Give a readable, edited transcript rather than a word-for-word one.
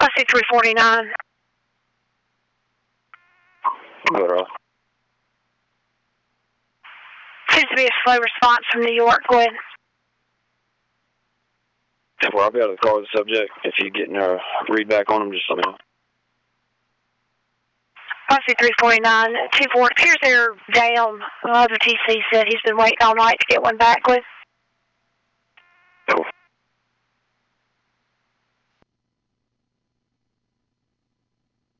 I see 349. Go ahead, Riley. Seems to be a slow response from New York. Go ahead. Well, I'll be able to call the subject. If you're getting a read back on them, just let me know. I see 349. 2-4. Appears they're down. The TC said he's been waiting all night to get one back. Go ahead.